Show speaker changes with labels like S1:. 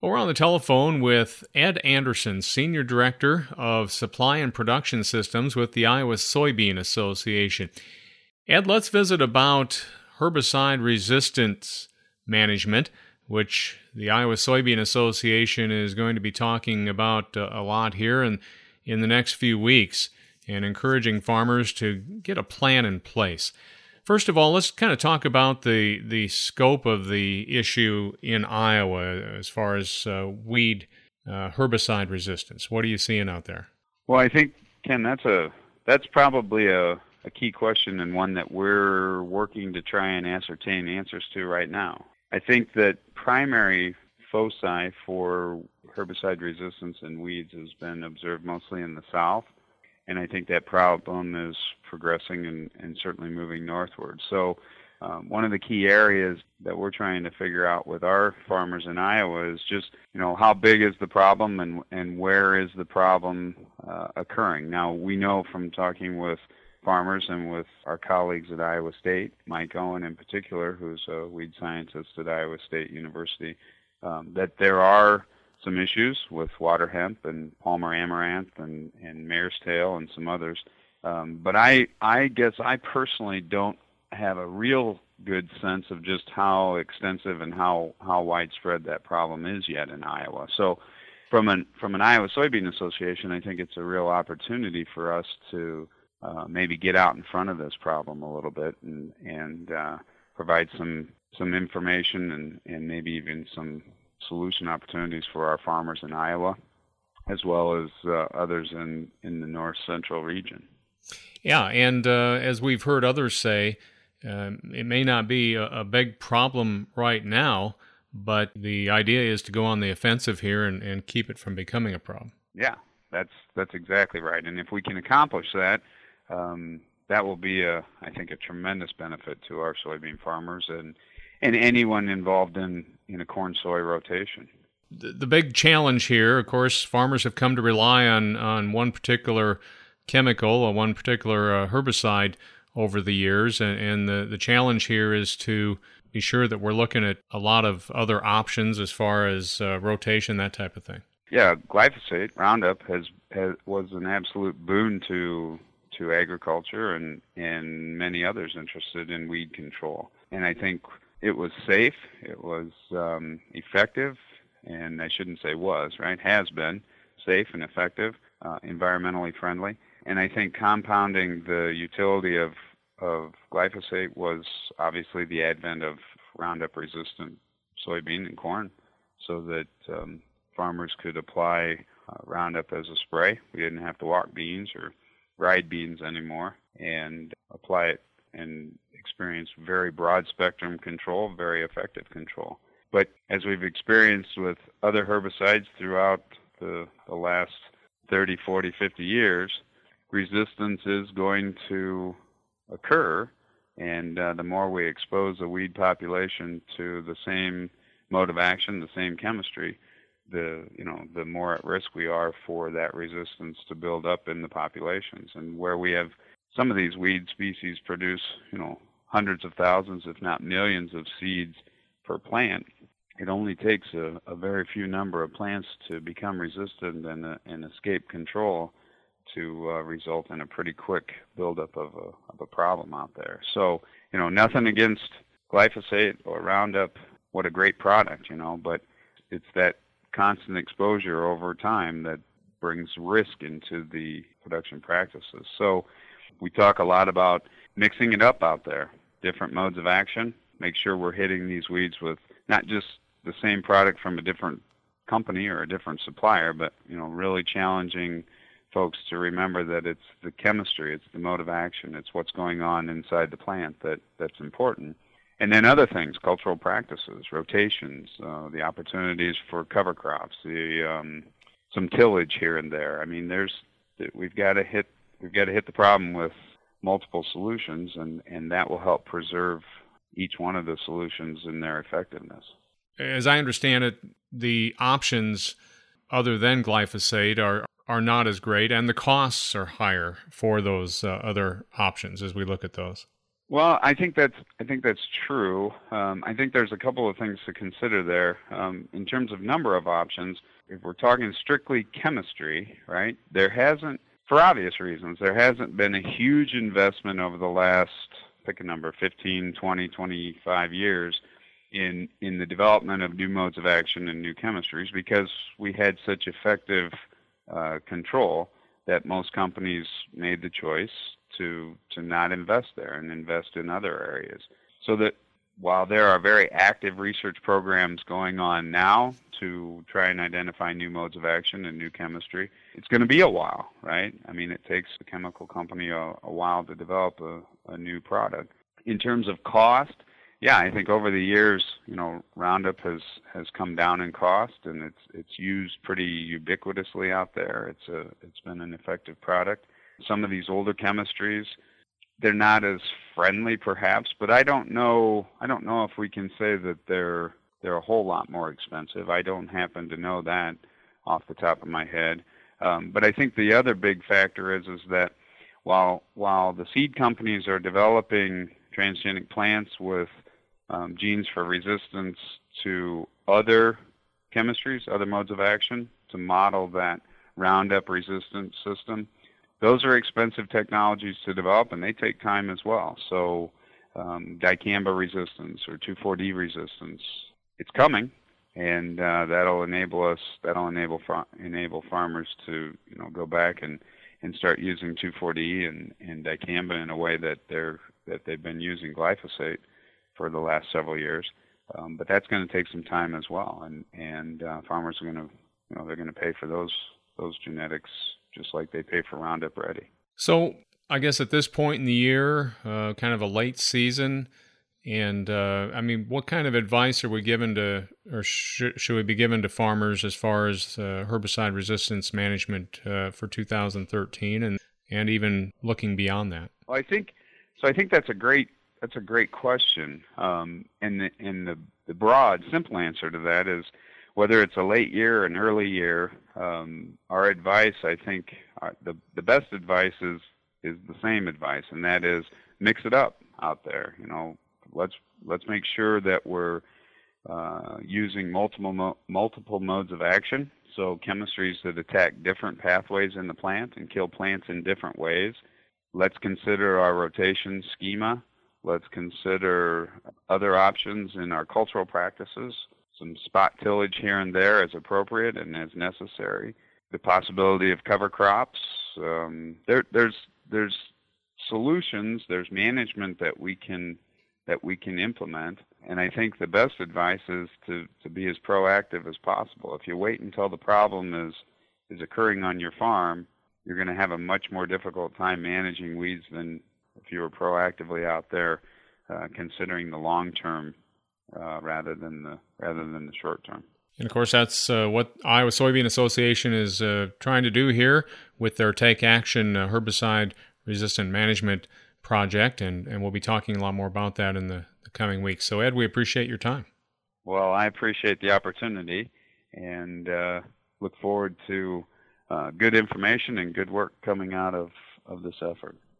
S1: Well, we're on the telephone with Ed Anderson, Senior Director of Supply and Production Systems with the Iowa Soybean Association. Ed, let's visit about herbicide resistance management, which the Iowa Soybean Association is going to be talking about a lot here in the next few weeks, and encouraging farmers to get a plan in place. First of all, let's kind of talk about the scope of the issue in Iowa as far as weed herbicide resistance. What are you seeing out there?
S2: Well, I think, Ken, that's probably a key question, and one that we're working to try and ascertain answers to right now. I think that primary foci for herbicide resistance in weeds has been observed mostly in the south. And I think that problem is progressing and certainly moving northward. So one of the key areas that we're trying to figure out with our farmers in Iowa is just, how big is the problem and where is the problem occurring? Now, we know from talking with farmers and with our colleagues at Iowa State, Mike Owen in particular, who's a weed scientist at Iowa State University, that there are some issues with water hemp and Palmer amaranth and mare's tail and some others. But I guess I personally don't have a real good sense of just how extensive and how widespread that problem is yet in Iowa. So from an Iowa Soybean Association, I think it's a real opportunity for us to maybe get out in front of this problem a little bit and provide some information and maybe even some solution opportunities for our farmers in Iowa, as well as others in the north central region.
S1: Yeah, and as we've heard others say, it may not be a big problem right now, but the idea is to go on the offensive here and keep it from becoming a problem.
S2: Yeah, that's exactly right. And if we can accomplish that, that will be, I think, a tremendous benefit to our soybean farmers and anyone involved in a corn-soy rotation.
S1: The big challenge here, of course, farmers have come to rely on one particular chemical or one particular herbicide over the years, and the challenge here is to be sure that we're looking at a lot of other options as far as rotation, that type of thing.
S2: Yeah, glyphosate, Roundup, was an absolute boon to agriculture and many others interested in weed control. And I think it was safe, it was effective, and I shouldn't say was, right? Has been safe and effective, environmentally friendly. And I think compounding the utility of glyphosate was obviously the advent of Roundup-resistant soybean and corn, so that farmers could apply Roundup as a spray. We didn't have to walk beans or ride beans anymore, and apply it and experience very broad spectrum control, very effective control. But as we've experienced with other herbicides throughout the last 30, 40, 50 years, resistance is going to occur, and the more we expose a weed population to the same mode of action, the same chemistry, the more at risk we are for that resistance to build up in the populations. And where we have some of these weed species produce, hundreds of thousands, if not millions of seeds per plant, it only takes a very few number of plants to become resistant and escape control to result in a pretty quick buildup of a problem out there. So, nothing against glyphosate or Roundup. What a great product, but it's that constant exposure over time that brings risk into the production practices. So we talk a lot about mixing it up out there, different modes of action, make sure we're hitting these weeds with not just the same product from a different company or a different supplier, but, really challenging folks to remember that it's the chemistry, it's the mode of action, it's what's going on inside the plant that's important. And then other things, cultural practices, rotations, the opportunities for cover crops, some tillage here and there. I mean, we've got to hit the problem with multiple solutions, and that will help preserve each one of the solutions in their effectiveness.
S1: As I understand it, the options other than glyphosate are not as great, and the costs are higher for those other options as we look at those.
S2: Well, I think that's true. I think there's a couple of things to consider there. In terms of number of options, if we're talking strictly chemistry, right? There hasn't, for obvious reasons, there hasn't been a huge investment over the last, pick a number, 15, 20, 25 years in the development of new modes of action and new chemistries because we had such effective control that most companies made the choice to not invest there and invest in other areas. So that while there are very active research programs going on now to try and identify new modes of action and new chemistry, it's going to be a while, right? I mean, it takes a chemical company a while to develop a new product. In terms of cost, yeah, I think over the years, Roundup has come down in cost, and it's used pretty ubiquitously out there. It's been an effective product. Some of these older chemistries, they're not as friendly, perhaps, but I don't know if we can say that they're a whole lot more expensive. I don't happen to know that off the top of my head. But I think the other big factor is that while the seed companies are developing transgenic plants with genes for resistance to other chemistries, other modes of action, to model that Roundup resistance system, those are expensive technologies to develop, and they take time as well. So dicamba resistance or 2,4-D resistance, it's coming, and that'll enable farmers to go back and start using 2,4-D and dicamba in a way that they've been using glyphosate for the last several years. But that's going to take some time as well, and farmers are going to they're going to pay for those genetics just like they pay for Roundup Ready.
S1: So I guess at this point in the year, kind of a late season, and what kind of advice are we given to, or should we be given to farmers as far as herbicide resistance management for 2013, and even looking beyond that?
S2: Well, I think that's a great question, and the broad, simple answer to that is whether it's a late year or an early year. Our advice, I think, the best advice is the same advice, and that is mix it up out there. Let's make sure that we're using multiple modes of action. So chemistries that attack different pathways in the plant and kill plants in different ways. Let's consider our rotation schema. Let's consider other options in our cultural practices. Some spot tillage here and there as appropriate and as necessary. The possibility of cover crops. There's solutions. There's management that we can implement. And I think the best advice is to be as proactive as possible. If you wait until the problem is occurring on your farm, you're going to have a much more difficult time managing weeds than if you were proactively out there considering the long term rather than the short term.
S1: And of course, that's what Iowa Soybean Association is trying to do here with their Take Action herbicide resistant management project, and we'll be talking a lot more about that in the coming weeks. So, Ed, we appreciate your time.
S2: Well, I appreciate the opportunity and look forward to good information and good work coming out of this effort.